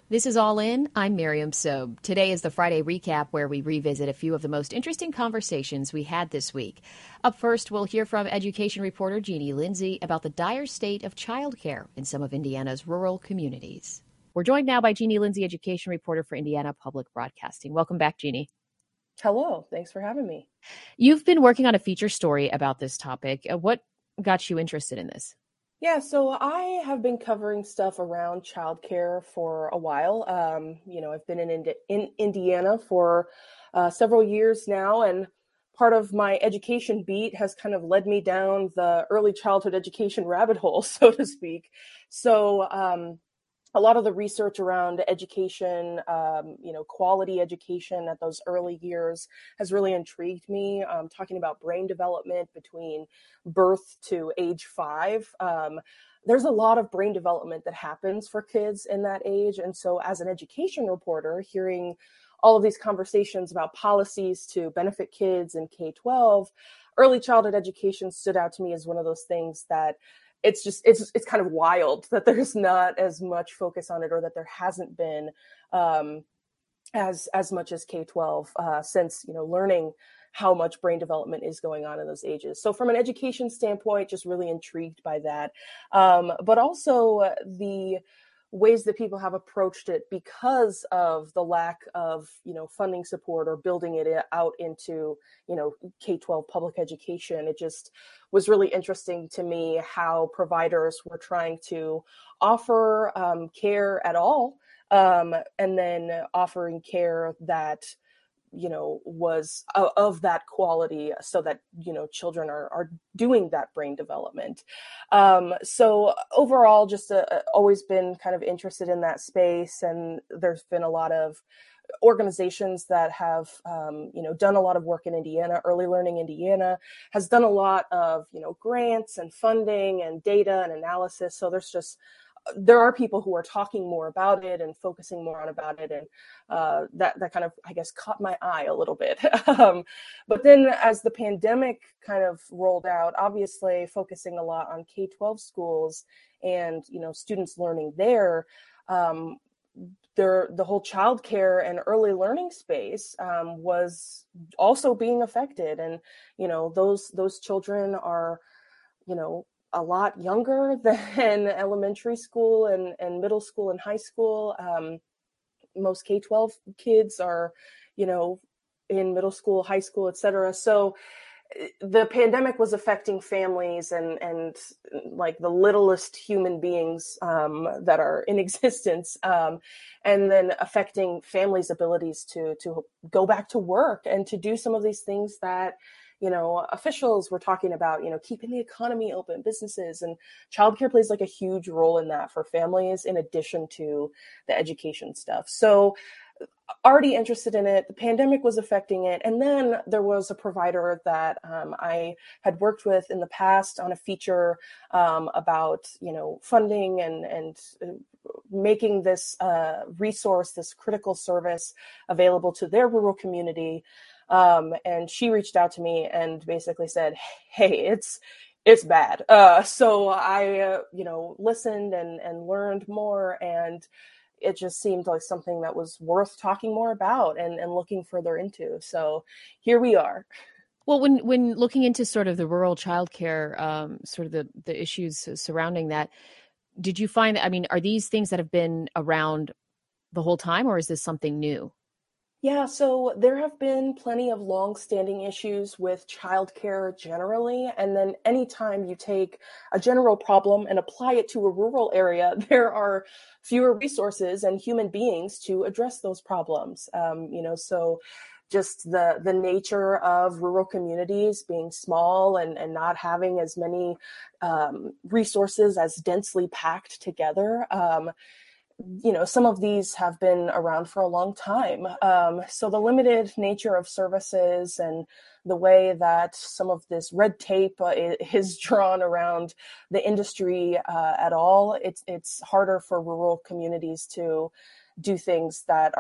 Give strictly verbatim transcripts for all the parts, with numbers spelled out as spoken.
This is All In. I'm Miriam Sobe. Today is the Friday recap where we revisit a few of the most interesting conversations we had this week. Up first, we'll hear from education reporter Jeannie Lindsay about the dire state of childcare in some of Indiana's rural communities. We're joined now by Jeannie Lindsay, education reporter for Indiana Public Broadcasting. Welcome back, Jeannie. Hello. Thanks for having me. You've been working on a feature story about this topic. Uh, What got you interested in this? Yeah, so I have been covering stuff around childcare for a while. Um, you know, I've been in Indi- in Indiana for uh, several years now, and part of my education beat has kind of led me down the early childhood education rabbit hole, so to speak. So, um, a lot of the research around education, um, you know, quality education at those early years has really intrigued me. Um, talking about brain development between birth to age five. Um, there's a lot of brain development that happens for kids in that age. And so, as an education reporter, hearing all of these conversations about policies to benefit kids in K twelve, early childhood education stood out to me as one of those things that it's just it's it's kind of wild that there's not as much focus on it, or that there hasn't been um, as as much as K twelve uh, since you know learning how much brain development is going on in those ages. So from an education standpoint, just really intrigued by that, um, but also uh, the ways that people have approached it because of the lack of you know funding support or building it out into you know K twelve public education. It just was really interesting to me how providers were trying to offer um, care at all, um, and then offering care that you know was of, of that quality so that you know children are, are doing that brain development. Um, so overall, just a, always been kind of interested in that space, and there's been a lot of organizations that have um, you know done a lot of work in Indiana. Early Learning Indiana has done a lot of you know grants and funding and data and analysis. So there's just there are people who are talking more about it and focusing more on about it, and uh, that that kind of I guess caught my eye a little bit. um, but then as the pandemic kind of rolled out, obviously focusing a lot on K twelve schools and you know students learning there. Um, there, the whole childcare and early learning space um, was also being affected, and you know those those children are you know a lot younger than elementary school and, and middle school and high school. Um, most K twelve kids are, you know, in middle school, high school, et cetera. So the pandemic was affecting families and, and like the littlest human beings um, that are in existence, um, and then affecting families' abilities to, to go back to work and to do some of these things that you know, officials were talking about, you know, keeping the economy open, businesses, and childcare plays like a huge role in that for families in addition to the education stuff. So already interested in it. The pandemic was affecting it. And then there was a provider that um, I had worked with in the past on a feature um, about, you know, funding and, and making this uh, resource, this critical service available to their rural community. Um, and she reached out to me and basically said, hey, it's it's bad. Uh, so I, uh, you know, listened and, and learned more, and it just seemed like something that was worth talking more about and, and looking further into. So here we are. Well, when when looking into sort of the rural childcare, um, sort of the the issues surrounding that, did you find that, I mean, are these things that have been around the whole time, or is this something new? Yeah, so there have been plenty of long-standing issues with childcare generally, and then anytime you take a general problem and apply it to a rural area, there are fewer resources and human beings to address those problems. Um, you know, so just the the nature of rural communities being small and, and not having as many um, resources as densely packed together. Um, you know, some of these have been around for a long time. Um, so the limited nature of services and the way that some of this red tape uh, is drawn around the industry uh, at all, it's it's harder for rural communities to do things that are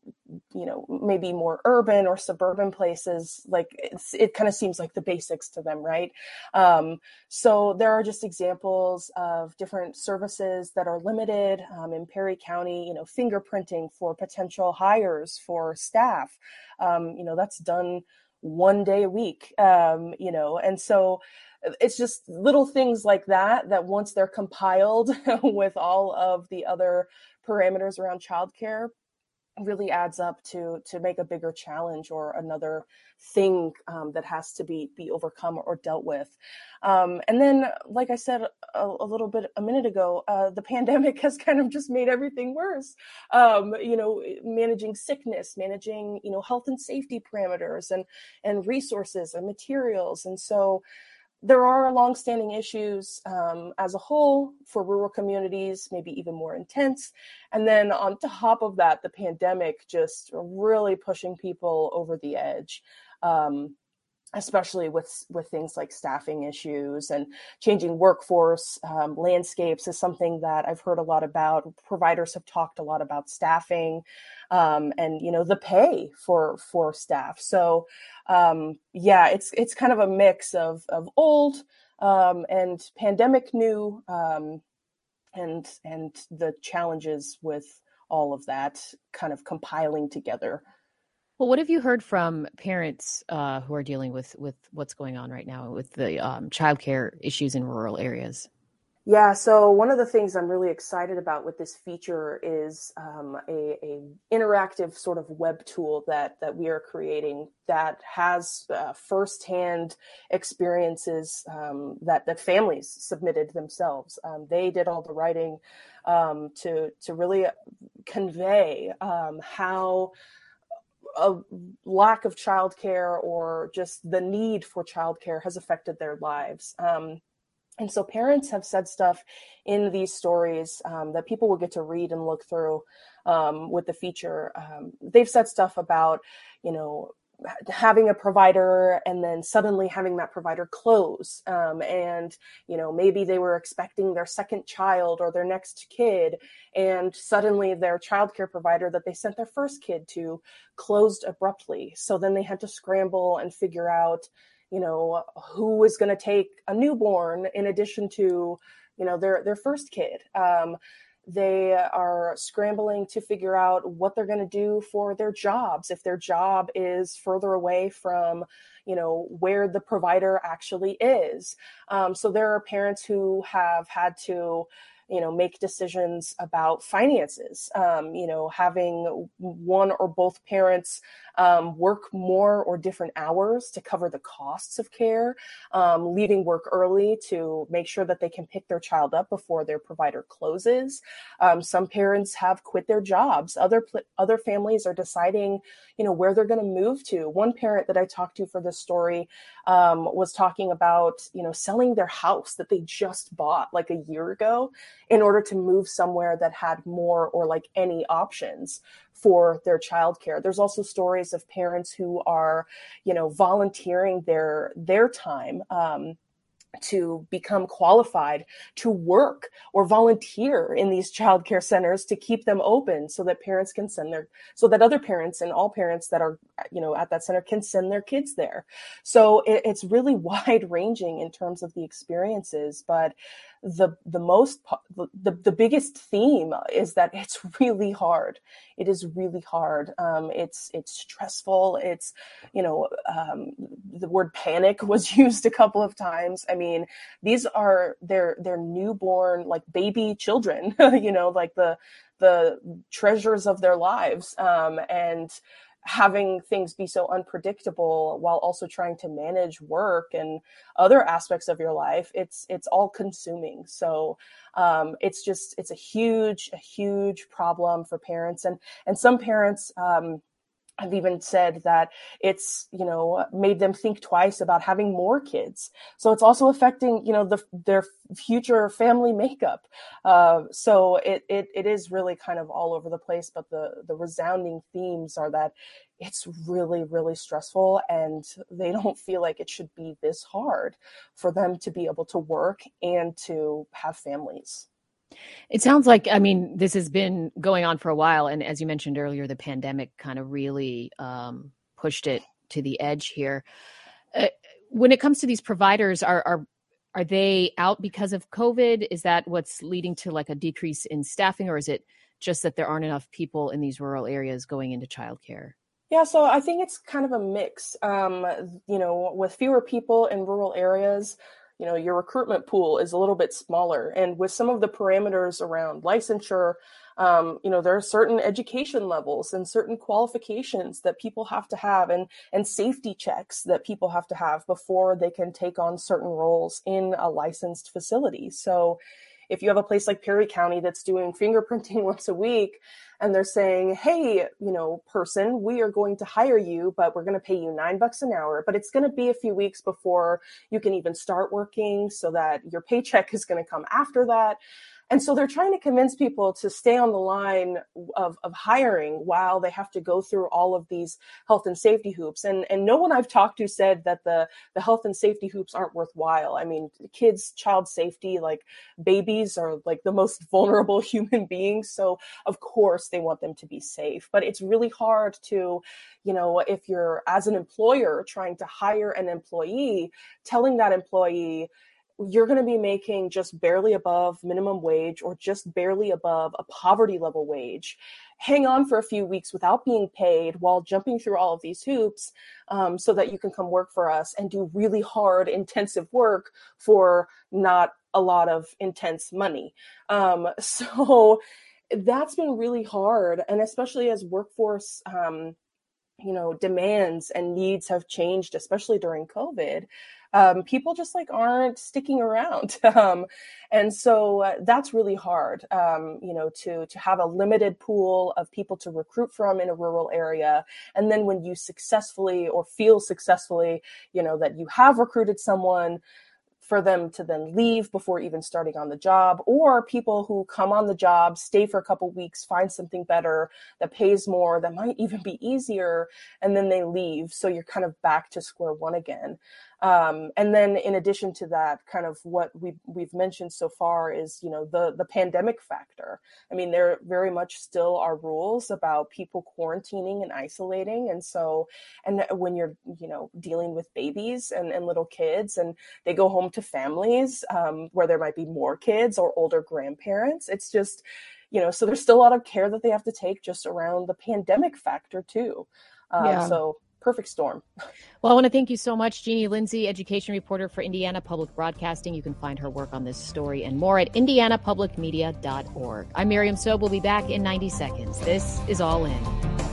you know, maybe more urban or suburban places, like it's, it kind of seems like the basics to them, right? Um, so there are just examples of different services that are limited um, in Perry County, you know, fingerprinting for potential hires for staff. Um, you know, that's done one day a week, um, you know, and so it's just little things like that, that once they're compiled with all of the other parameters around childcare, really adds up to to make a bigger challenge or another thing um, that has to be be overcome or dealt with. Um, and then, like I said a, a little bit a minute ago, uh, the pandemic has kind of just made everything worse. Um, you know, managing sickness, managing you know health and safety parameters, and and resources and materials, and so there are longstanding issues um, as a whole for rural communities, maybe even more intense. And then on top of that, the pandemic just really pushing people over the edge. Um, especially with with things like staffing issues and changing workforce um, landscapes is something that I've heard a lot about. Providers have talked a lot about staffing um, and you know the pay for for staff. So um, yeah, it's it's kind of a mix of of old um, and pandemic new um, and and the challenges with all of that kind of compiling together. Well, what have you heard from parents uh, who are dealing with with what's going on right now with the um, childcare issues in rural areas? Yeah, so one of the things I'm really excited about with this feature is um, a, a interactive sort of web tool that that we are creating that has uh, firsthand experiences um, that that families submitted themselves. Um, they did all the writing um, to to really convey um, how a lack of childcare or just the need for childcare has affected their lives. Um, and so parents have said stuff in these stories um, that people will get to read and look through um, with the feature. Um, they've said stuff about, you know, having a provider and then suddenly having that provider close. Um, and, you know, maybe they were expecting their second child or their next kid, and suddenly their childcare provider that they sent their first kid to closed abruptly. So then they had to scramble and figure out, you know, who was going to take a newborn in addition to, you know, their, their first kid. Um, they are scrambling to figure out what they're going to do for their jobs. If their job is further away from, you know, where the provider actually is. Um, so there are parents who have had to, you know, make decisions about finances, um, you know, having one or both parents um, work more or different hours to cover the costs of care, um, leaving work early to make sure that they can pick their child up before their provider closes. Um, some parents have quit their jobs. Other pl- other families are deciding, you know, where they're going to move to. One parent that I talked to for this story um, was talking about, you know, selling their house that they just bought like a year ago in order to move somewhere that had more or like any options for their childcare. There's also stories of parents who are, you know, volunteering their their time um, to become qualified to work or volunteer in these childcare centers to keep them open so that parents can send their, so that other parents and all parents that are, you know, at that center can send their kids there. So it, it's really wide ranging in terms of the experiences, but the the most the, the biggest theme is that it's really hard. It is really hard. Um, it's it's stressful. It's, you know, um, the word panic was used a couple of times. I mean, these are their their newborn, like baby children, you know, like the the treasures of their lives, um, and having things be so unpredictable while also trying to manage work and other aspects of your life, it's it's all consuming. So um, it's just it's a huge a huge problem for parents, and and some parents um, I've even said that it's, you know, made them think twice about having more kids. So it's also affecting, you know, the, their future family makeup. Uh, so it, it, it is really kind of all over the place, but the, the resounding themes are that it's really, really stressful, and they don't feel like it should be this hard for them to be able to work and to have families. It sounds like, I mean, this has been going on for a while. And as you mentioned earlier, the pandemic kind of really um, pushed it to the edge here. Uh, when it comes to these providers, are, are are they out because of COVID? Is that what's leading to like a decrease in staffing, or is it just that there aren't enough people in these rural areas going into childcare? Yeah, so I think it's kind of a mix. Um, you know, with fewer people in rural areas, you know, your recruitment pool is a little bit smaller. And with some of the parameters around licensure, um, you know, there are certain education levels and certain qualifications that people have to have and, and safety checks that people have to have before they can take on certain roles in a licensed facility. So if you have a place like Perry County that's doing fingerprinting once a week, and they're saying, hey, you know, person, we are going to hire you, but we're going to pay you nine bucks an hour, but it's going to be a few weeks before you can even start working so that your paycheck is going to come after that. And so they're trying to convince people to stay on the line of, of hiring while they have to go through all of these health and safety hoops. And, and no one I've talked to said that the, the health and safety hoops aren't worthwhile. I mean, kids, child safety, like babies are like the most vulnerable human beings. So of course they want them to be safe, but it's really hard to, you know, if you're as an employer trying to hire an employee, telling that employee, you're going to be making just barely above minimum wage or just barely above a poverty level wage. Hang on for a few weeks without being paid while jumping through all of these hoops um, so that you can come work for us and do really hard, intensive work for not a lot of intense money. Um, so that's been really hard. And especially as workforce um, you know, demands and needs have changed, especially during COVID. Um, people just like aren't sticking around. Um, and so uh, that's really hard, um, you know, to, to have a limited pool of people to recruit from in a rural area. And then when you successfully or feel successfully, you know, that you have recruited someone, for them to then leave before even starting on the job, or people who come on the job, stay for a couple weeks, find something better that pays more, that might even be easier, and then they leave. So you're kind of back to square one again. Um, and then in addition to that, kind of what we, we've mentioned so far is, you know, the, the pandemic factor. I mean, there very much still are rules about people quarantining and isolating. And so, and when you're, you know, dealing with babies and, and little kids and they go home to families um, where there might be more kids or older grandparents, it's just, you know, so there's still a lot of care that they have to take just around the pandemic factor too. Um, Yeah. so perfect storm. Well, I want to thank you so much, Jeannie Lindsay, education reporter for Indiana Public Broadcasting. You can find her work on this story and more at indiana public media dot org. I'm Miriam Sobe. We'll be back in ninety seconds. This is All In.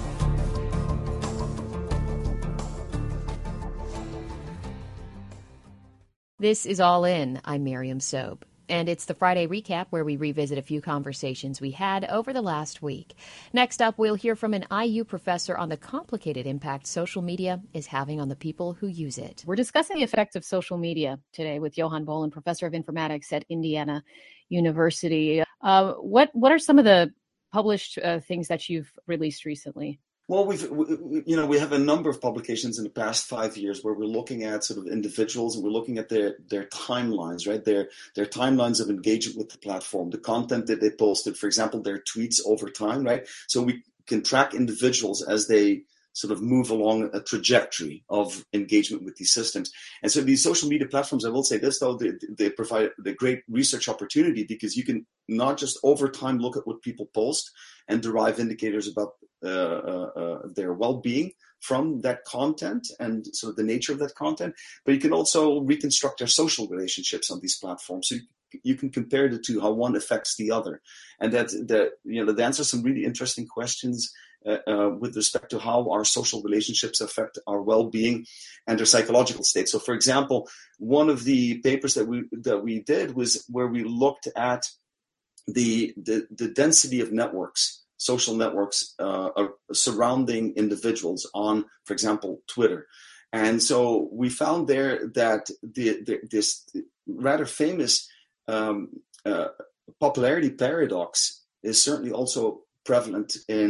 This is All In. I'm Miriam Sobe. And it's the Friday recap where we revisit a few conversations we had over the last week. Next up, we'll hear from an I U professor on the complicated impact social media is having on the people who use it. We're discussing the effects of social media today with Johan Bolen, professor of informatics at Indiana University. Uh, what, what are some of the published uh, things that you've released recently? Well, we've, you know, we have a number of publications in the past five years where we're looking at sort of individuals and we're looking at their, their timelines, right? Their, their timelines of engagement with the platform, the content that they posted, for example, their tweets over time, right? So we can track individuals as they sort of move along a trajectory of engagement with these systems. And so these social media platforms, I will say this though, they, they provide the great research opportunity because you can not just over time look at what people post and derive indicators about uh, uh, uh, their well-being from that content and sort of the nature of that content, but you can also reconstruct their social relationships on these platforms. So you, you can compare the two, how one affects the other. And that, that you know, that answers some really interesting questions Uh, uh, with respect to how our social relationships affect our well-being and their psychological state. So, for example, one of the papers that we that we did was where we looked at the the, the density of networks, social networks uh, surrounding individuals on, for example, Twitter. And so we found there that the, the this rather famous um, uh, popularity paradox is certainly also prevalent in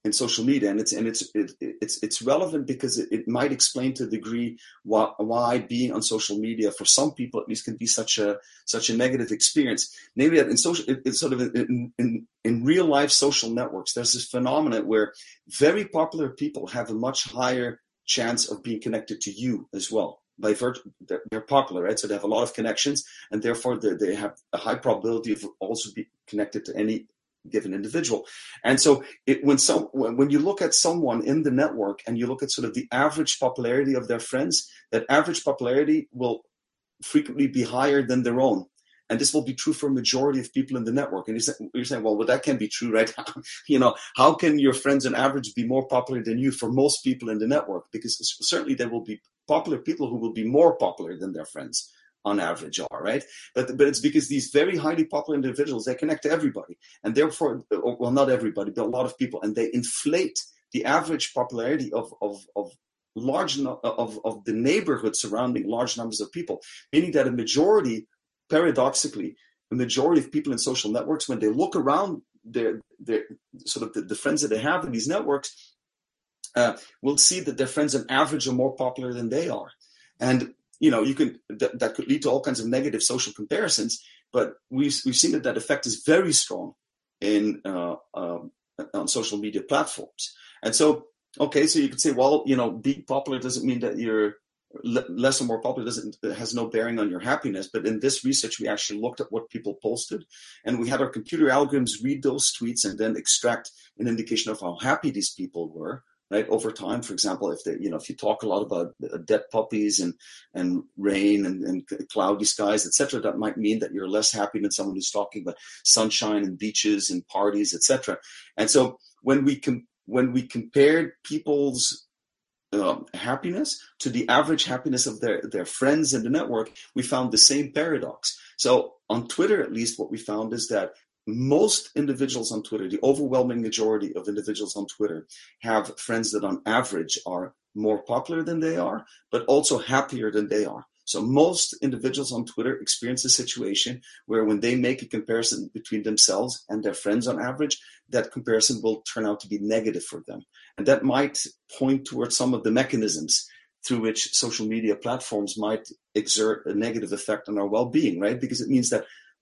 in social media, and it's and it's it, it's it's relevant because it, it might explain to a degree why, why being on social media for some people at least can be such a such a negative experience. Namely, that in social, it, it's sort of in, in in real life social networks, there's this phenomenon where very popular people have a much higher chance of being connected to you as well. By virtue, they're, they're popular, right? So they have a lot of connections, and therefore they, they have a high probability of also be connected to any given individual. And so it, when some when you look at someone in the network and you look at sort of the average popularity of their friends, that average popularity will frequently be higher than their own. And this will be true for a majority of people in the network. And you're saying, you're saying well, well, that can be true, right? You know, how can your friends on average be more popular than you for most people in the network? Because certainly there will be popular people who will be more popular than their friends on average are, right? But but it's because these very highly popular individuals, they connect to everybody. And therefore, well, not everybody, but a lot of people. And they inflate the average popularity of of of large of, of the neighborhood surrounding large numbers of people, meaning that a majority, paradoxically, a majority of people in social networks, when they look around their their sort of the, the friends that they have in these networks, uh, will see that their friends on average are more popular than they are. And you know, you can that, that could lead to all kinds of negative social comparisons, but we've we've seen that that effect is very strong in uh, um, on social media platforms. And so, okay, so you could say, well, you know, being popular doesn't mean that you're le- less or more popular. Doesn't has no bearing on your happiness. But in this research, we actually looked at what people posted, and we had our computer algorithms read those tweets and then extract an indication of how happy these people were. Right, over time, for example, if they, you know, if you talk a lot about dead puppies and and rain and, and cloudy skies, et cetera, that might mean that you're less happy than someone who's talking about sunshine and beaches and parties, et cetera. And so when we com- when we compared people's um, happiness to the average happiness of their their friends in the network, we found the same paradox. So on Twitter, at least, what we found is that most individuals on Twitter, the overwhelming majority of individuals on Twitter, have friends that on average are more popular than they are, but also happier than they are. So most individuals on Twitter experience a situation where when they make a comparison between themselves and their friends on average, that comparison will turn out to be negative for them. And that might point towards some of the mechanisms through which social media platforms might exert a negative effect on our well-being, right? Because it means that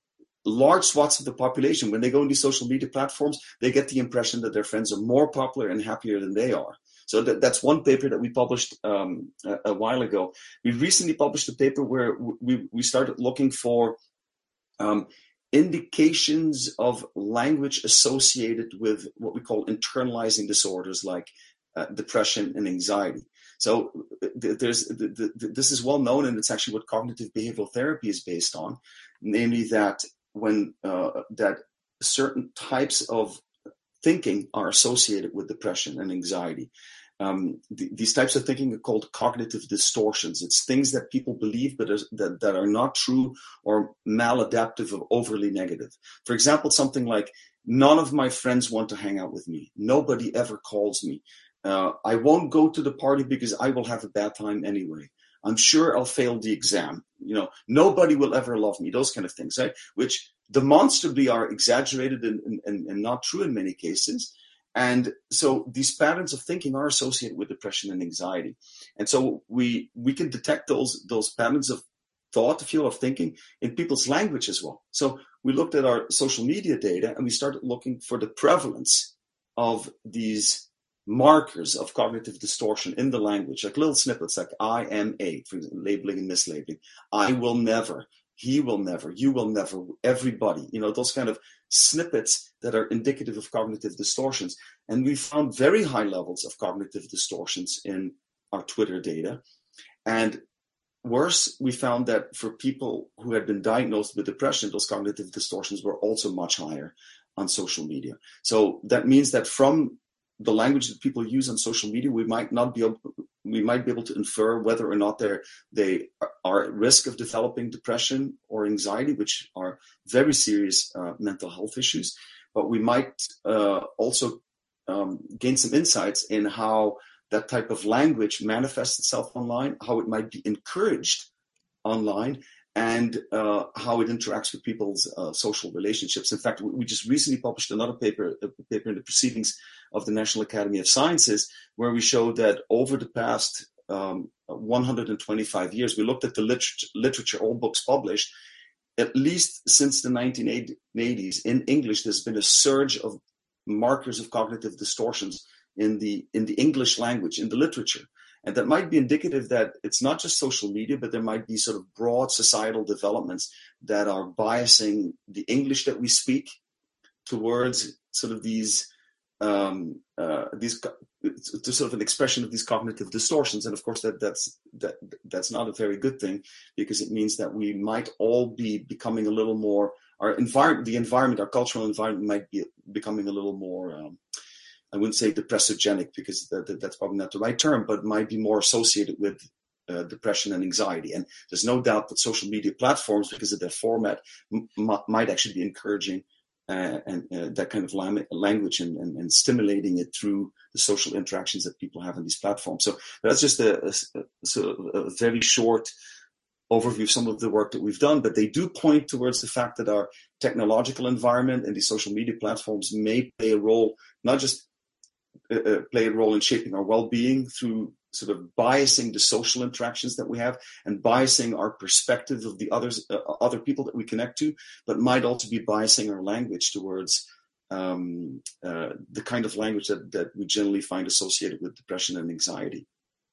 large swaths of the population, when they go on these social media platforms, they get the impression that their friends are more popular and happier than they are. So that, that's one paper that we published um, a, a while ago. We recently published a paper where we, we started looking for um, indications of language associated with what we call internalizing disorders like uh, depression and anxiety. So there's this is well known, and it's actually what cognitive behavioral therapy is based on, namely that when uh, that certain types of thinking are associated with depression and anxiety. Um, th- these types of thinking are called cognitive distortions. It's things that people believe but are, that, that are not true or maladaptive or overly negative. For example, something like, none of my friends want to hang out with me. Nobody ever calls me. Uh, I won't go to the party because I will have a bad time anyway. I'm sure I'll fail the exam. You know, nobody will ever love me. Those kind of things, right? Which demonstrably are exaggerated and, and, and not true in many cases. And so these patterns of thinking are associated with depression and anxiety. And so we we can detect those those patterns of thought, feel, of thinking in people's language as well. So we looked at our social media data and we started looking for the prevalence of these markers of cognitive distortion in the language, like little snippets like I am a, for example, labeling and mislabeling, I will never, he will never, you will never, everybody, you know, those kind of snippets that are indicative of cognitive distortions. And we found very high levels of cognitive distortions in our Twitter data. And worse, we found that for people who had been diagnosed with depression, those cognitive distortions were also much higher on social media. So that means that from the language that people use on social media, we might not be able, we might be able to infer whether or not they're, they are at risk of developing depression or anxiety, which are very serious uh, mental health issues. But we might uh, also um, gain some insights in how that type of language manifests itself online, how it might be encouraged online, and uh, how it interacts with people's uh, social relationships. In fact, we just recently published another paper, a paper in the Proceedings of the National Academy of Sciences, where we showed that over the past um, one hundred twenty-five years, we looked at the literature, literature, all books published, at least since the nineteen eighties, in English, there's been a surge of markers of cognitive distortions in the in the English language, in the literature. And that might be indicative that it's not just social media, but there might be sort of broad societal developments that are biasing the English that we speak towards sort of these, um, uh, these to sort of an expression of these cognitive distortions. And of course, that that's that that's not a very good thing, because it means that we might all be becoming a little more, our environment, the environment, our cultural environment might be becoming a little more. Um, I wouldn't say depressogenic, because that, that, that's probably not the right term, but might be more associated with uh, depression and anxiety. And there's no doubt that social media platforms, because of their format, m- m- might actually be encouraging uh, and uh, that kind of lam- language and, and, and stimulating it through the social interactions that people have on these platforms. So that's just a, a, a, a very short overview of some of the work that we've done, but they do point towards the fact that our technological environment and these social media platforms may play a role, not just Uh, play a role in shaping our well-being through sort of biasing the social interactions that we have and biasing our perspective of the others, uh, other people that we connect to, but might also be biasing our language towards um, uh, the kind of language that, that we generally find associated with depression and anxiety.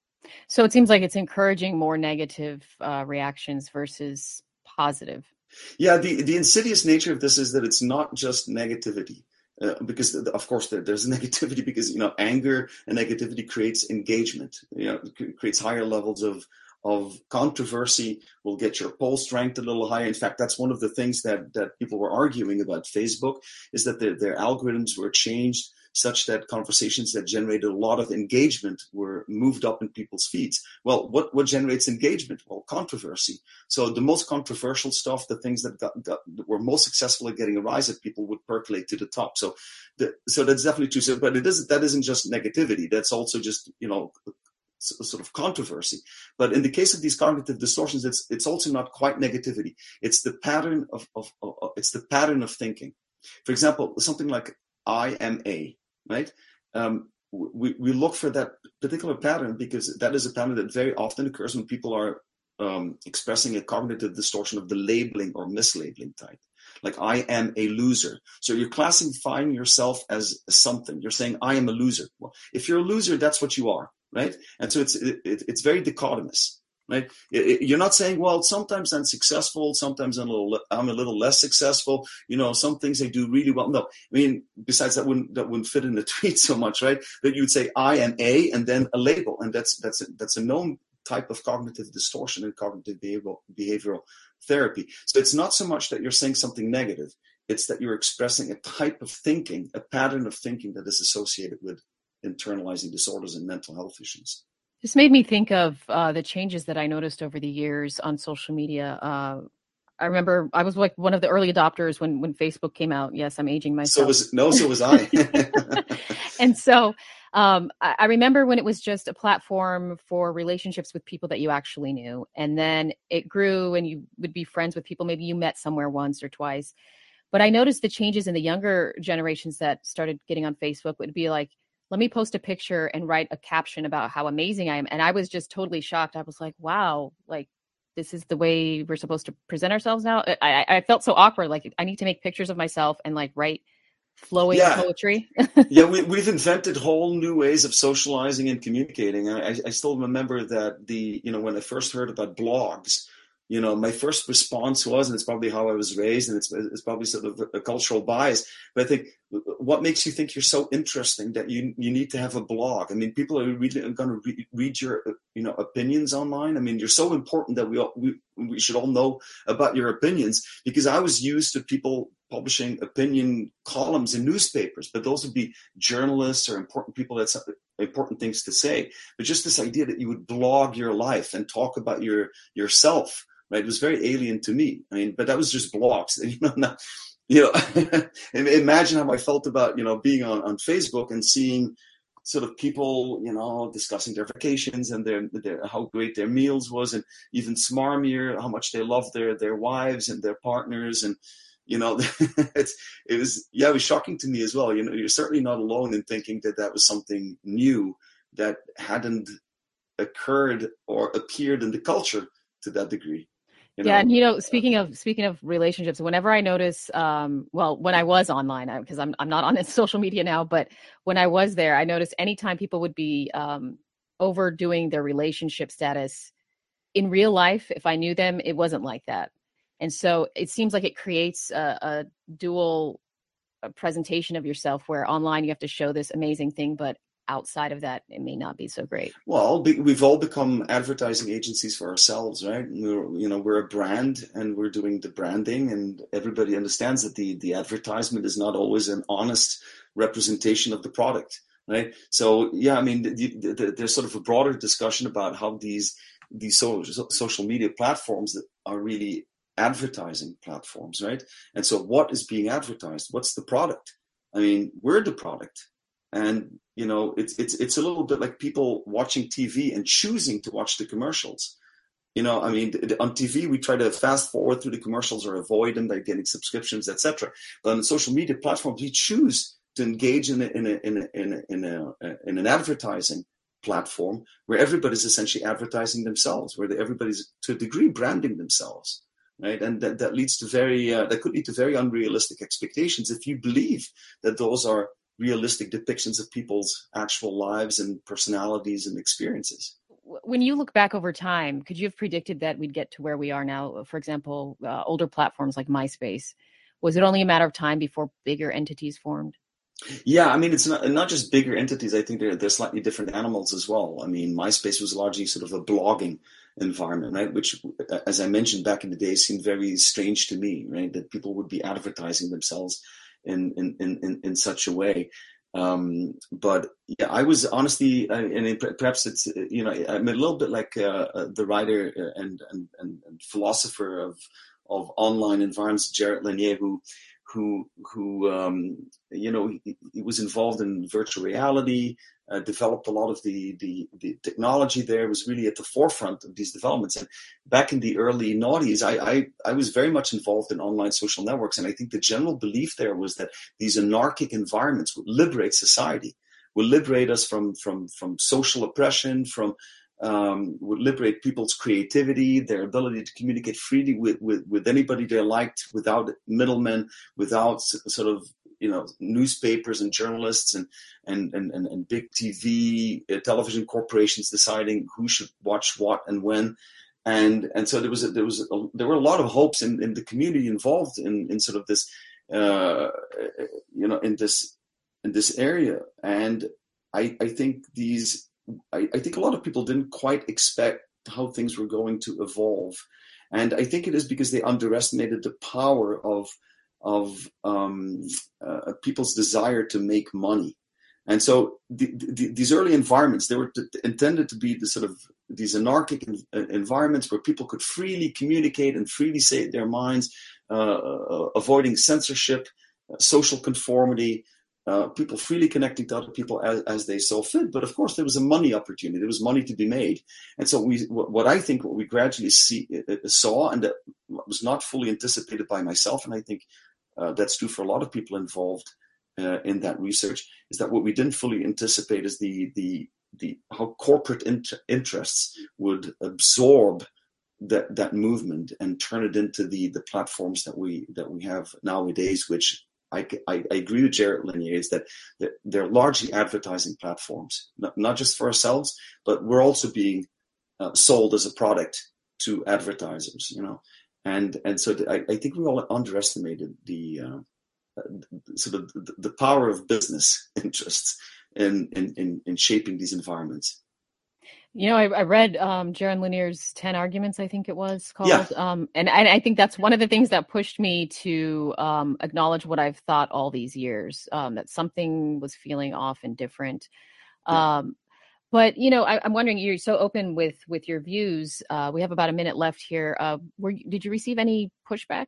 So it seems like it's encouraging more negative uh, reactions versus positive. Yeah, the, the insidious nature of this is that it's not just negativity. Uh, because of course there, there's negativity, because you know anger and negativity creates engagement, you know, it creates higher levels of of controversy, will get your pulse ranked a little higher. In fact, that's one of the things that that people were arguing about Facebook, is that their, their algorithms were changed such that conversations that generated a lot of engagement were moved up in people's feeds. Well, what, what generates engagement? Well, controversy. So the most controversial stuff, the things that, got, got, that were most successful at getting a rise at people, would percolate to the top. So the, so that's definitely true. So, but it isn't, that isn't just negativity. That's also just, you know, sort of controversy. But in the case of these cognitive distortions, it's it's also not quite negativity. It's the pattern of, of, of it's the pattern of thinking. For example, something like I am a, right? Um, we, we look for that particular pattern because that is a pattern that very often occurs when people are um, expressing a cognitive distortion of the labeling or mislabeling type. Like, I am a loser. So you're classifying yourself as something. You're saying, I am a loser. Well, if you're a loser, that's what you are, right? And so it's it, it's very dichotomous, right? It, it, you're not saying, well, sometimes I'm successful, sometimes I'm a little I'm a little less successful. You know, some things I do really well. No, I mean, besides that wouldn't that wouldn't fit in the tweet so much, right? That you'd say I am a and then a label, and that's that's a, that's a known type of cognitive distortion in cognitive behavioral behavioral therapy. So it's not so much that you're saying something negative, it's that you're expressing a type of thinking, a pattern of thinking that is associated with internalizing disorders and mental health issues. This made me think of uh, the changes that I noticed over the years on social media. Uh, I remember I was like one of the early adopters when, when Facebook came out. Yes, I'm aging myself. So was, no, so was I. And so um, I, I remember when it was just a platform for relationships with people that you actually knew. And then it grew and you would be friends with people maybe you met somewhere once or twice. But I noticed the changes in the younger generations that started getting on Facebook would be like, let me post a picture and write a caption about how amazing I am. And I was just totally shocked. I was like, wow, like this is the way we're supposed to present ourselves now. I, I felt so awkward. Like I need to make pictures of myself and like write flowing yeah. poetry. yeah, we, we've invented whole new ways of socializing and communicating. I, I still remember that the, you know, when I first heard about blogs, you know, my first response was, and it's probably how I was raised, and it's, it's probably sort of a cultural bias, but I think, what makes you think you're so interesting that you you need to have a blog? I mean, people are really going to re- read your, you know, opinions online. I mean, you're so important that we all, we we should all know about your opinions, because I was used to people publishing opinion columns in newspapers, but those would be journalists or important people that's important things to say. But just this idea that you would blog your life and talk about your yourself, right? It was very alien to me. I mean, but that was just blogs. You know, not, you know, imagine how I felt about, you know, being on, on Facebook and seeing sort of people, you know, discussing their vacations and their, their how great their meals was, and even smarmier, how much they love their their wives and their partners, and you know, it's it was yeah, it was shocking to me as well. You know, you're certainly not alone in thinking that that was something new that hadn't occurred or appeared in the culture to that degree. You Yeah, know, and you know, speaking of speaking of relationships, whenever I notice, um, well, when I was online, because I'm I'm not on social media now, but when I was there, I noticed anytime people would be um, overdoing their relationship status in real life, if I knew them, it wasn't like that. And so it seems like it creates a, a dual uh, presentation of yourself, where online you have to show this amazing thing, but outside of that, it may not be so great. well, we've all become advertising agencies for ourselves, right? We're, you know, we're a brand, and we're doing the branding, and everybody understands that the the advertisement is not always an honest representation of the product, right? So, yeah, I mean, the, the, the, there's sort of a broader discussion about how these these social social media platforms that are really advertising platforms, right? And so, what is being advertised? What's the product? I mean, we're the product. And you know, it's it's it's a little bit like people watching T V and choosing to watch the commercials. You know, I mean, on T V we try to fast forward through the commercials or avoid them by getting subscriptions, et cetera. But on the social media platforms, we choose to engage in a, in a, in a, in a, in a, in an advertising platform where everybody's essentially advertising themselves, where everybody's to a degree branding themselves. Right, and that, that leads to very uh, that could lead to very unrealistic expectations if you believe that those are realistic depictions of people's actual lives and personalities and experiences. When you look back over time, could you have predicted that we'd get to where we are now? For example, uh, older platforms like MySpace. Was it only a matter of time before bigger entities formed? Yeah, I mean, it's not not just bigger entities. I think they're they're slightly different animals as well. I mean, MySpace was largely sort of a blogging environment, right? Which, as I mentioned back in the day, seemed very strange to me, right? That people would be advertising themselves in in in, in such a way. Um, but yeah, I was honestly, I, and perhaps it's, you know, I'm a little bit like uh, the writer and, and and philosopher of of online environments, Jared Lanier, who who who um, you know, he, he was involved in virtual reality, uh, developed a lot of the, the the technology there, was really at the forefront of these developments. And back in the early noughties, I, I I was very much involved in online social networks, and I think the general belief there was that these anarchic environments would liberate society, would liberate us from from from social oppression, from Um, would liberate people's creativity, their ability to communicate freely with, with, with anybody they liked, without middlemen, without sort of, you know, newspapers and journalists and and and, and big T V, uh, television corporations deciding who should watch what and when. And and so there was a, there was a, there were a lot of hopes in, in the community involved in, in sort of this, uh, you know, in this in this area. And I I think these. I, I think a lot of people didn't quite expect how things were going to evolve, and I think it is because they underestimated the power of of um, uh, people's desire to make money. And so the, the, these early environments, they were t- intended to be the sort of these anarchic en- environments where people could freely communicate and freely say their minds, uh, uh, avoiding censorship, uh, social conformity. Uh, people freely connecting to other people as, as they saw fit. But of course, there was a money opportunity. There was money to be made. And so we, what I think, what we gradually see, uh, saw, and that was not fully anticipated by myself, and I think uh, that's true for a lot of people involved uh, in that research, is that what we didn't fully anticipate is the the the how corporate int- interests would absorb that that movement and turn it into the the platforms that we that we have nowadays, which I, I, I agree with Jared Lanier, is that they're largely advertising platforms, not, not just for ourselves, but we're also being uh, sold as a product to advertisers, you know. And and so I, I think we all underestimated the uh, sort of the, the power of business interests in, in, in, in shaping these environments. You know, I, I read um, Jaron Lanier's ten Arguments, I think it was called. Yeah. Um, and, and I think that's one of the things that pushed me to um, acknowledge what I've thought all these years, um, that something was feeling off and different. Yeah. Um, but, you know, I, I'm wondering, you're so open with with your views. Uh, we have about a minute left here. Uh, were, did you receive any pushback?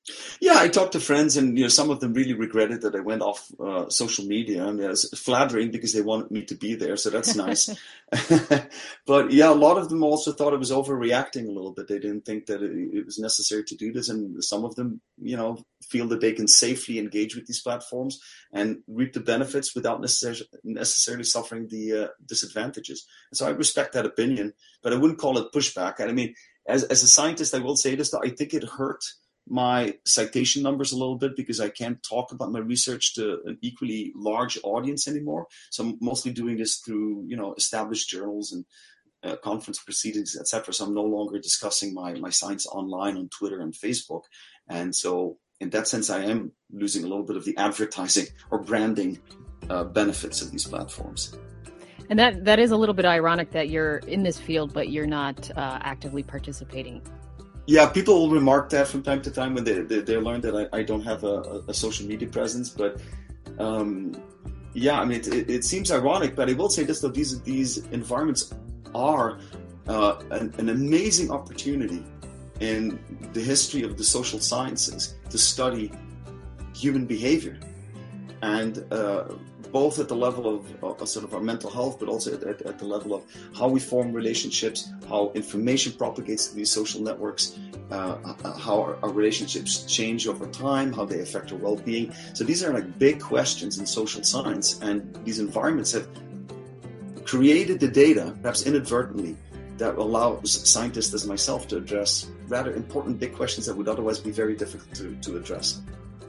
Yeah, I talked to friends, and you know, some of them really regretted that I went off uh, social media, and it's flattering because they wanted me to be there, so that's nice. But yeah, a lot of them also thought I was overreacting a little bit. They didn't think that it, it was necessary to do this, and some of them, you know, feel that they can safely engage with these platforms and reap the benefits without necessarily necessarily suffering the uh, disadvantages. And so I respect that opinion, but I wouldn't call it pushback. I mean, as as a scientist, I will say this: that I think it hurt my citation numbers a little bit because I can't talk about my research to an equally large audience anymore. So I'm mostly doing this through, you know, established journals and uh, conference proceedings, et cetera. So I'm no longer discussing my, my science online on Twitter and Facebook. And so in that sense, I am losing a little bit of the advertising or branding uh, benefits of these platforms. And that, that is a little bit ironic that you're in this field, but you're not uh, actively participating. Yeah, people will remark that from time to time when they they, they learn that I, I don't have a, a social media presence. But um, yeah, I mean, it, it, it seems ironic, but I will say this though: these these environments are uh, an, an amazing opportunity in the history of the social sciences to study human behavior, and uh, both at the level of, of sort of our mental health, but also at, at, at the level of how we form relationships, how information propagates to these social networks, uh, how our, our relationships change over time, how they affect our well-being. So these are like big questions in social science, and these environments have created the data, perhaps inadvertently, that allows scientists as myself to address rather important big questions that would otherwise be very difficult to, to address.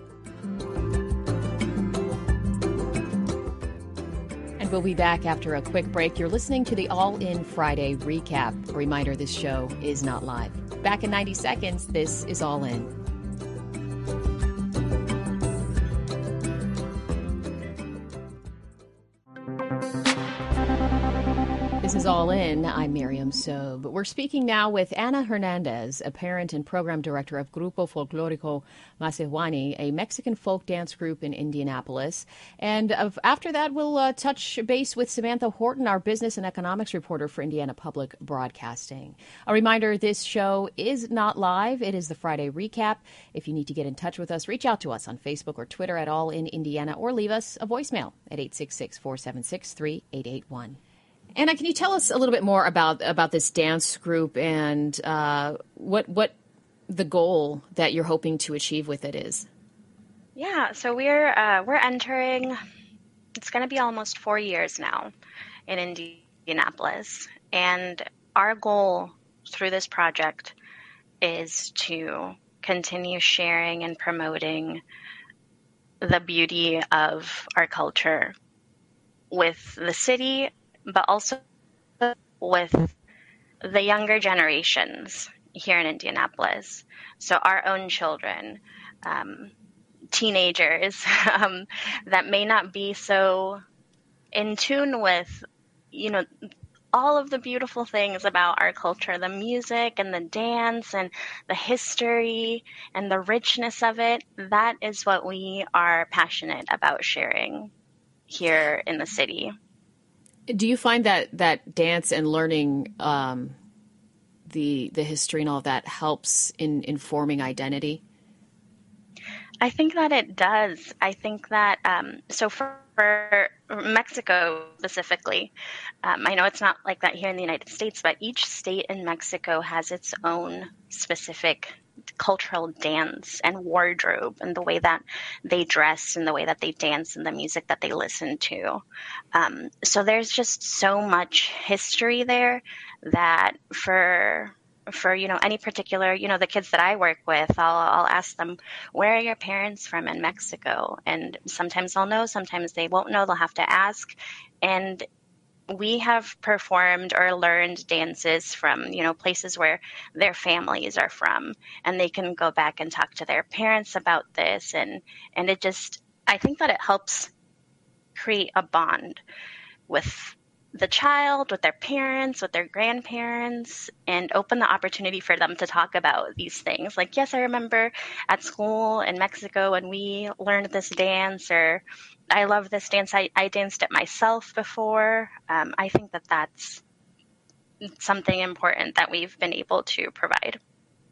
We'll be back after a quick break. You're listening to the All In Friday recap. A reminder, this show is not live. Back in ninety seconds, this is All In. This is All In. I'm Miriam Sobe. We're speaking now with Ana Hernandez, a parent and program director of Grupo Folclórico Macehuani, a Mexican folk dance group in Indianapolis. And of, after that, we'll uh, touch base with Samantha Horton, our business and economics reporter for Indiana Public Broadcasting. A reminder, this show is not live. It is the Friday recap. If you need to get in touch with us, reach out to us on Facebook or Twitter at All In Indiana, or leave us a voicemail at eight six six, four seven six, three eight eight one. Anna, can you tell us a little bit more about about this dance group and uh, what what the goal that you're hoping to achieve with it is? Yeah, so we're uh, we're entering. It's going to be almost four years now in Indianapolis, and our goal through this project is to continue sharing and promoting the beauty of our culture with the city, but also with the younger generations here in Indianapolis. So our own children, um, teenagers um, that may not be so in tune with, you know, all of the beautiful things about our culture, the music and the dance and the history and the richness of it. That is what we are passionate about sharing here in the city. Do you find that that dance and learning um, the the history and all of that helps in informing identity? I think that it does. I think that um, so for, for Mexico specifically, um, I know it's not like that here in the United States, but each state in Mexico has its own specific cultural dance and wardrobe and the way that they dress and the way that they dance and the music that they listen to. Um, so there's just so much history there that for for, you know, any particular, you know, the kids that I work with, I'll, I'll ask them, where are your parents from in Mexico? And sometimes they'll know, sometimes they won't know, they'll have to ask. And we have performed or learned dances from, you know, places where their families are from, and they can go back and talk to their parents about this. And, and it just, I think that it helps create a bond with the child, with their parents, with their grandparents, and open the opportunity for them to talk about these things. Like, yes, I remember at school in Mexico when we learned this dance, or I love this dance. I, I danced it myself before. Um, I think that that's something important that we've been able to provide.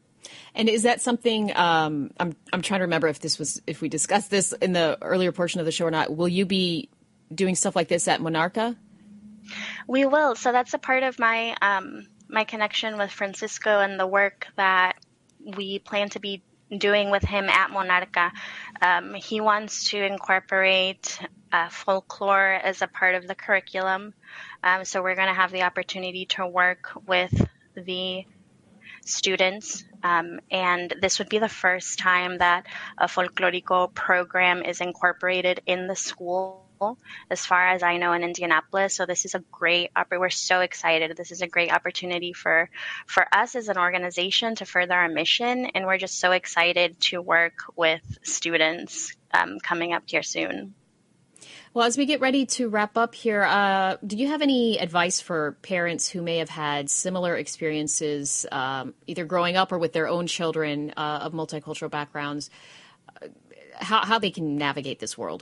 And is that something, um, I'm I'm trying to remember if this was, if we discussed this in the earlier portion of the show or not. Will you be doing stuff like this at Monarca? We will. So that's a part of my um, my connection with Francisco and the work that we plan to be doing with him at Monarca. Um, he wants to incorporate uh, folklore as a part of the curriculum. Um, so we're going to have the opportunity to work with the students. Um, and this would be the first time that a folklorico program is incorporated in the school, as far as I know, in Indianapolis. So this is a great opportunity. We're so excited. This is a great opportunity for, for us as an organization to further our mission. And we're just so excited to work with students um, coming up here soon. Well, as we get ready to wrap up here, uh, do you have any advice for parents who may have had similar experiences, um, either growing up or with their own children uh, of multicultural backgrounds, uh, how, how they can navigate this world?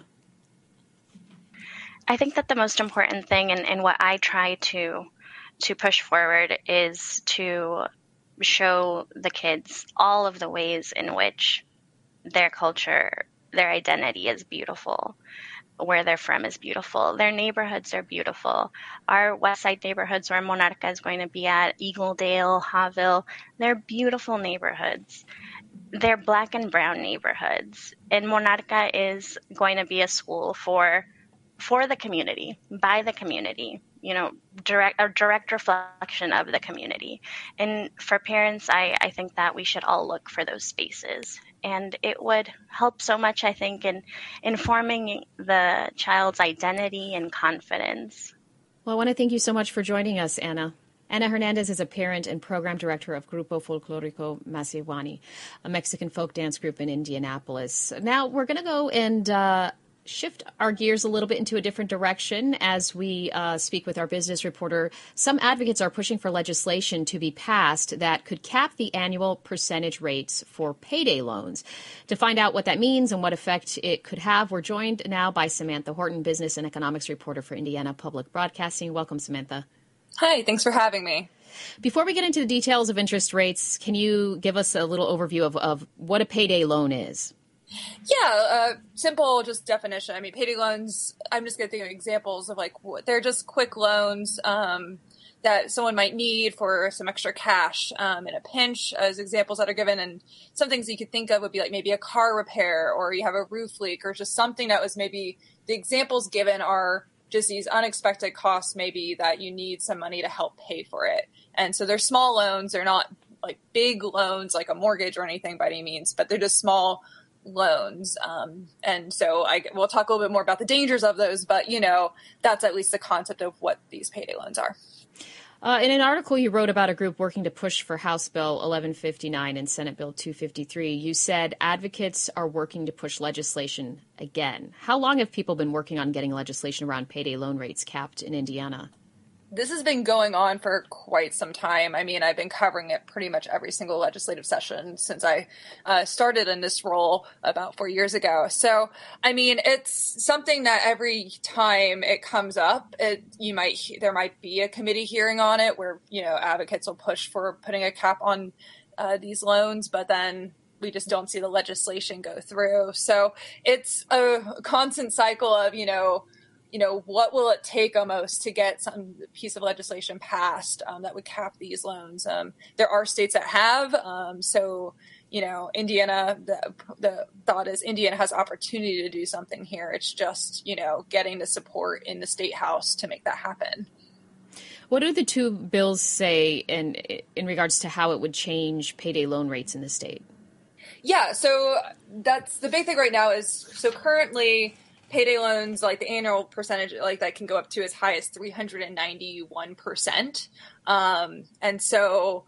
I think that the most important thing, and, and what I try to to push forward, is to show the kids all of the ways in which their culture, their identity is beautiful, where they're from is beautiful, their neighborhoods are beautiful. Our West Side neighborhoods, where Monarca is going to be at, Eagledale, Haaville, they're beautiful neighborhoods. They're Black and brown neighborhoods. And Monarca is going to be a school for for the community, by the community, you know, direct a direct reflection of the community. And for parents, I, I think that we should all look for those spaces. And it would help so much, I think, in informing the child's identity and confidence. Well, I want to thank you so much for joining us, Ana. Ana Hernandez is a parent and program director of Grupo Folklorico Masihwani, a Mexican folk dance group in Indianapolis. Now we're going to go and uh, shift our gears a little bit into a different direction as we uh, speak with our business reporter. Some advocates are pushing for legislation to be passed that could cap the annual percentage rates for payday loans. To find out what that means and what effect it could have, we're joined now by Samantha Horton, business and economics reporter for Indiana Public Broadcasting. Welcome, Samantha. Hi, thanks for having me. Before we get into the details of interest rates, can you give us a little overview of, of what a payday loan is? Yeah, uh, simple, just definition. I mean, payday loans, I'm just going to think of examples of like, they're just quick loans um, that someone might need for some extra cash um, in a pinch, as examples that are given. And some things you could think of would be like maybe a car repair, or you have a roof leak, or just something that was maybe the examples given are just these unexpected costs, maybe that you need some money to help pay for it. And so they're small loans. They're not like big loans, like a mortgage or anything by any means, but they're just small loans. Um, and so I, we'll talk a little bit more about the dangers of those, but, you know, that's at least the concept of what these payday loans are. Uh, in an article you wrote about a group working to push for House Bill eleven fifty-nine and Senate Bill two fifty-three, you said advocates are working to push legislation again. How long have people been working on getting legislation around payday loan rates capped in Indiana? This has been going on for quite some time. I mean, I've been covering it pretty much every single legislative session since I uh, started in this role about four years ago. So, I mean, it's something that every time it comes up, it, you might there might be a committee hearing on it where, you know, advocates will push for putting a cap on uh, these loans, but then we just don't see the legislation go through. So it's a constant cycle of, you know, you know, what will it take almost to get some piece of legislation passed um, that would cap these loans? Um, there are states that have. Um, so, you know, Indiana, the, the thought is Indiana has opportunity to do something here. It's just, you know, getting the support in the state house to make that happen. What do the two bills say in, in regards to how it would change payday loan rates in the state? Yeah, so that's the big thing right now is, so currently payday loans, like the annual percentage, like that can go up to as high as three hundred ninety-one percent. Um, and so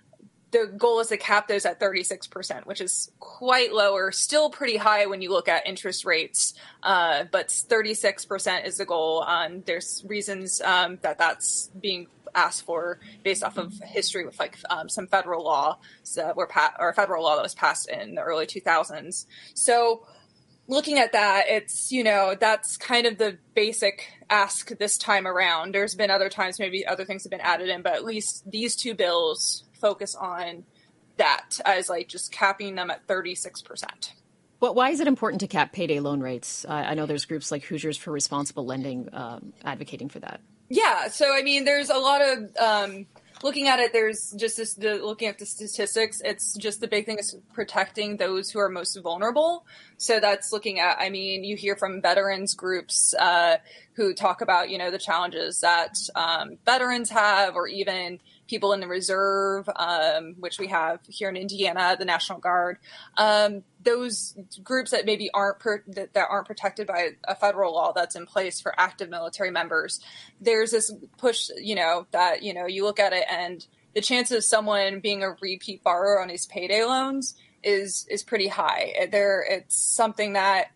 the goal is to cap those at thirty-six percent, which is quite lower, still pretty high when you look at interest rates. Uh, but thirty-six percent is the goal. Um, there's reasons um, that that's being asked for based off of history with like um, some federal law that were pa- or federal law that was passed in the early two thousands. So looking at that, it's, you know, that's kind of the basic ask this time around. There's been other times, maybe other things have been added in, but at least these two bills focus on that as like just capping them at thirty-six percent. But why is it important to cap payday loan rates? Uh, I know there's groups like Hoosiers for Responsible Lending um, advocating for that. Yeah. So, I mean, there's a lot of um, looking at it. There's just this, the, looking at the statistics. It's just the big thing is protecting those who are most vulnerable. So that's looking at, I mean, you hear from veterans groups uh, who talk about, you know, the challenges that um, veterans have, or even people in the reserve, um, which we have here in Indiana, the National Guard. Um, those groups that maybe aren't per, that, that aren't protected by a federal law that's in place for active military members. There's this push, you know, that, you know, you look at it and the chances of someone being a repeat borrower on these payday loans is is pretty high. There, it's something that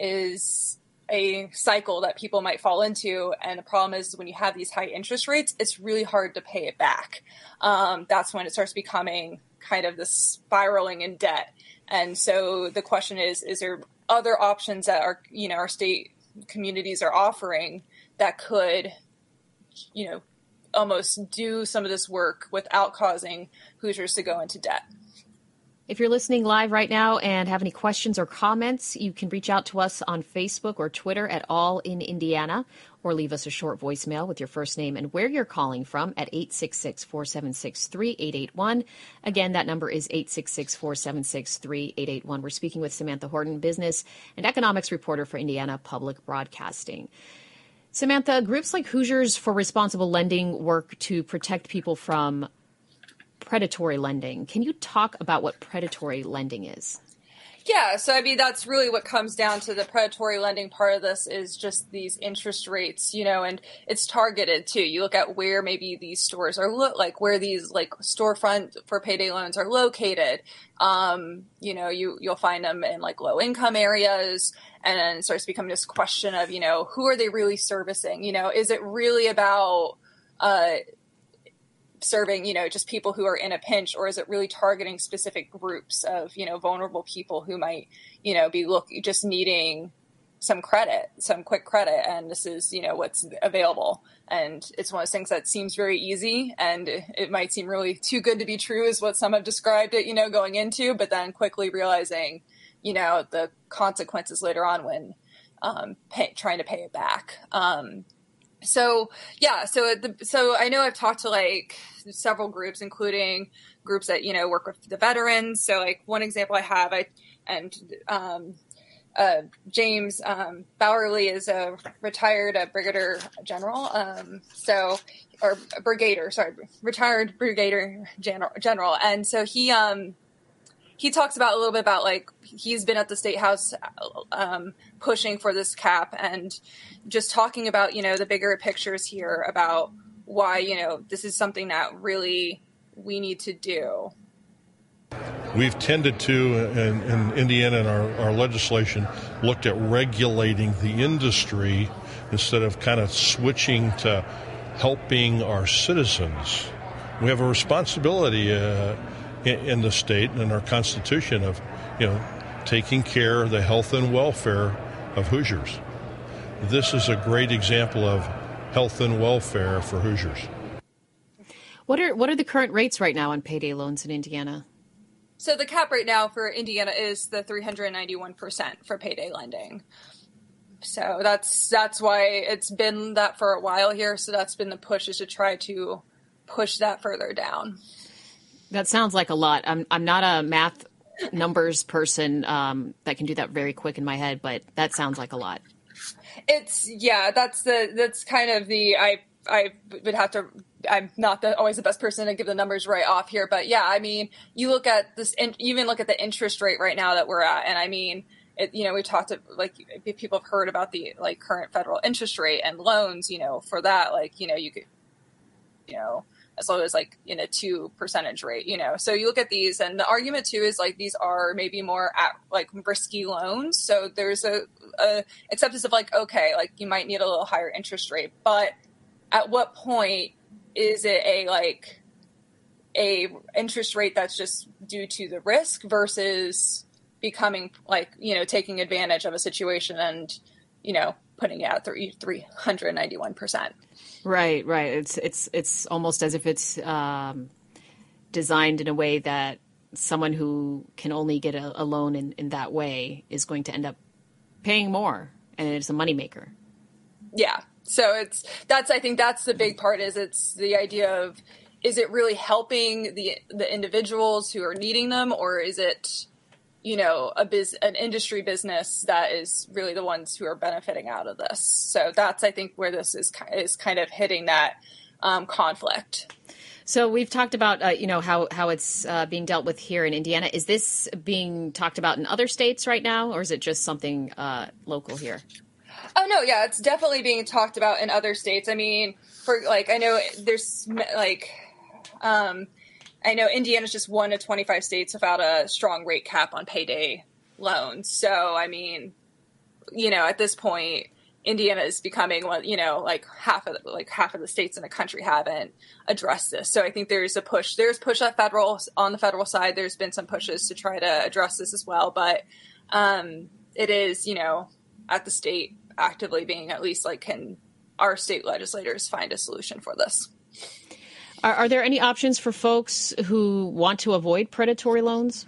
is a cycle that people might fall into. And the problem is when you have these high interest rates, it's really hard to pay it back. Um, that's when it starts becoming kind of this spiraling in debt. And so the question is, is there other options that our, you know, our state communities are offering that could, you know, almost do some of this work without causing Hoosiers to go into debt? If you're listening live right now and have any questions or comments, you can reach out to us on Facebook or Twitter at All in Indiana, or leave us a short voicemail with your first name and where you're calling from at eight six six, four seven six, three eight eight one. Again, that number is eight six six, four seven six, three eight eight one. We're speaking with Samantha Horton, business and economics reporter for Indiana Public Broadcasting. Samantha, groups like Hoosiers for Responsible Lending work to protect people from predatory lending. Can you talk about what predatory lending is? Yeah, so I mean, that's really what comes down to the predatory lending part of this is just these interest rates, you know, and it's targeted too. You look at where maybe these stores are, lo- like where these like storefront for payday loans are located. Um, you know, you, you'll find them in like low income areas, and then it starts becoming this question of, you know, who are they really servicing? You know, is it really about, uh, serving, you know, just people who are in a pinch, or is it really targeting specific groups of, you know, vulnerable people who might, you know, be look just needing some credit, some quick credit, and this is, you know, what's available. And it's one of those things that seems very easy, and it, it might seem really too good to be true is what some have described it, you know, going into, but then quickly realizing, you know, the consequences later on when um, pay, trying to pay it back. Um, So, yeah, so, the, so I know I've talked to like several groups, including groups that, you know, work with the veterans. So like one example I have, I, and, um, uh, James, um, Bowerly is a retired uh, brigadier general. Um, so, or brigadier, sorry, retired brigadier general, general. And so he, um, he talks about a little bit about like he's been at the State House um, pushing for this cap and just talking about, you know, the bigger pictures here about why, you know, this is something that really we need to do. We've tended to, in, in Indiana, in our, our legislation, looked at regulating the industry instead of kind of switching to helping our citizens. We have a responsibility uh, in, in the state and in our Constitution of, you know, taking care of the health and welfare of Hoosiers. This is a great example of health and welfare for Hoosiers. What are what are the current rates right now on payday loans in Indiana? So the cap right now for Indiana is the three hundred ninety-one percent for payday lending. So that's that's why it's been that for a while here. So that's been the push, is to try to push that further down. That sounds like a lot. I'm I'm not a math numbers person um, that can do that very quick in my head, but that sounds like a lot. It's yeah, that's the that's kind of the I I would have to. I'm not the, always the best person to give the numbers right off here, but yeah, I mean, you look at this, and even look at the interest rate right now that we're at, and I mean, it, you know, we talked to, like, people have heard about the like current federal interest rate and loans, you know, for that, like, you know, you could, you know, as low as like in a two percentage rate, you know. So you look at these, and the argument too is like these are maybe more at like risky loans. So there's a, a acceptance of like, okay, like you might need a little higher interest rate, but at what point is it a like a interest rate that's just due to the risk versus becoming like, you know, taking advantage of a situation and, you know, putting it at three hundred ninety-one percent. Right, right. It's it's it's almost as if it's um, designed in a way that someone who can only get a, a loan in, in that way is going to end up paying more, and it's a moneymaker. Yeah. So it's, that's, I think that's the big part, is it's the idea of, is it really helping the the individuals who are needing them, or is it, you know, a biz, an industry business that is really the ones who are benefiting out of this? So that's, I think, where this is is kind of hitting that um, conflict. So we've talked about, uh, you know, how, how it's uh, being dealt with here in Indiana. Is this being talked about in other states right now, or is it just something uh, local here? Oh, no, yeah, it's definitely being talked about in other states. I mean, for like, I know there's like, um, I know Indiana's just one of twenty-five states without a strong rate cap on payday loans. So, I mean, you know, at this point, Indiana is becoming one, you know, like half of the, like half of the states in the country haven't addressed this. So I think there's a push, there's push at federal, on the federal side, there's been some pushes to try to address this as well. But, um, it is, you know, at the state actively being at least like, can our state legislators find a solution for this? Are, are there any options for folks who want to avoid predatory loans?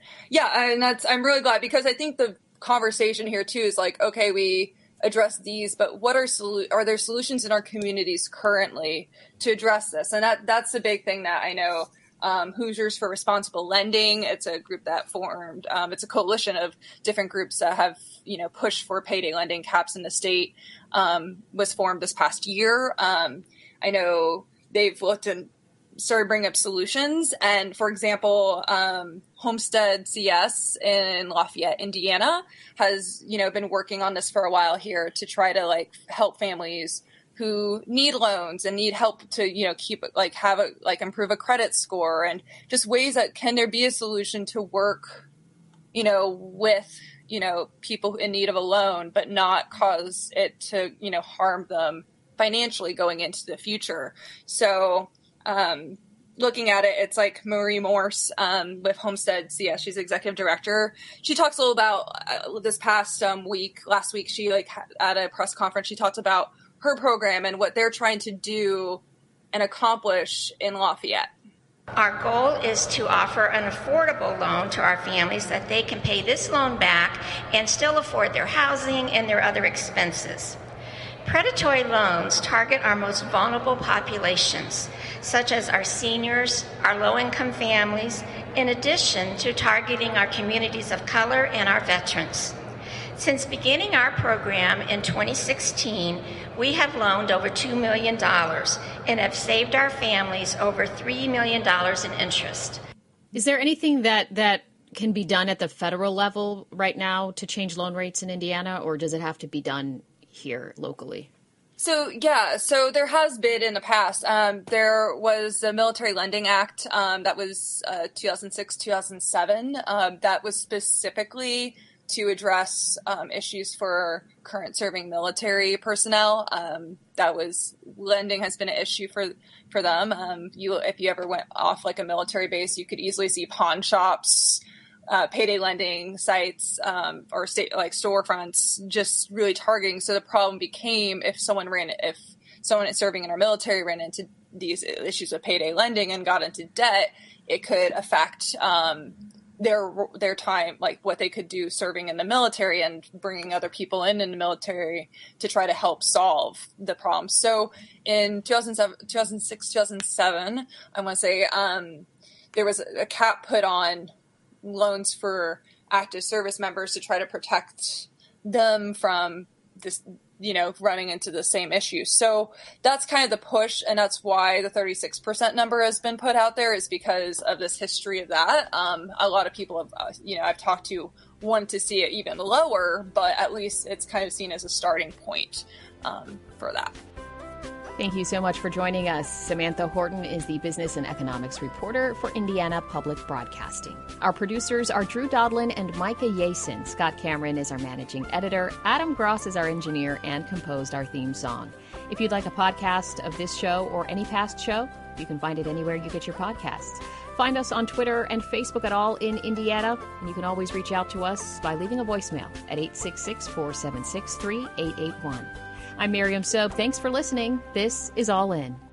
Yeah. And that's, I'm really glad, because I think the conversation here too is like, okay, we address these, but what are solu- are there solutions in our communities currently to address this? And that that's the big thing that I know. Um, Hoosiers for Responsible Lending, it's a group that formed, um, it's a coalition of different groups that have, you know, pushed for payday lending caps in the state, um, was formed this past year. Um, I know they've looked and started bringing up solutions. And for example, um, Homestead C S in Lafayette, Indiana has, you know, been working on this for a while here to try to like help families who need loans and need help to, you know, keep like have a, like improve a credit score, and just ways that can there be a solution to work, you know, with, you know, people in need of a loan, but not cause it to, you know, harm them financially going into the future. So, um, looking at it, it's like Marie Morse um, with Homestead C S. She's executive director. She talks a little about uh, this past um, week, last week, she like at a press conference, she talked about her program and what they're trying to do and accomplish in Lafayette. Our goal is to offer an affordable loan to our families that they can pay this loan back and still afford their housing and their other expenses. Predatory loans target our most vulnerable populations, such as our seniors, our low-income families, in addition to targeting our communities of color and our veterans. Since beginning our program in twenty sixteen, we have loaned over two million dollars and have saved our families over three million dollars in interest. Is there anything that, that can be done at the federal level right now to change loan rates in Indiana, or does it have to be done here locally? So, yeah, so there has been in the past. Um, there was the Military Lending Act um, that was uh, two thousand six, two thousand seven um, that was specifically to address um, issues for current serving military personnel. Um, that was, lending has been an issue for for them. Um, you, if you ever went off like a military base, you could easily see pawn shops, uh, payday lending sites, um, or state like storefronts, just really targeting. So the problem became if someone ran, if someone serving in our military ran into these issues with payday lending and got into debt, it could affect um, their their time, like what they could do serving in the military and bringing other people in in the military to try to help solve the problem. So in two thousand seven, two thousand six, two thousand seven, I want to say um, there was a cap put on loans for active service members to try to protect them from this, you know, running into the same issue. So that's kind of the push, and that's why the thirty-six percent number has been put out there, is because of this history of that. Um, a lot of people have, uh, you know, I've talked to want to see it even lower, but at least it's kind of seen as a starting point um, for that. Thank you so much for joining us. Samantha Horton is the business and economics reporter for Indiana Public Broadcasting. Our producers are Drew Dodlin and Micah Yason. Scott Cameron is our managing editor. Adam Gross is our engineer and composed our theme song. If you'd like a podcast of this show or any past show, you can find it anywhere you get your podcasts. Find us on Twitter and Facebook at All in Indiana, and you can always reach out to us by leaving a voicemail at eight six six, four seven six, three eight eight one. I'm Miriam Sobe. Thanks for listening. This is All In.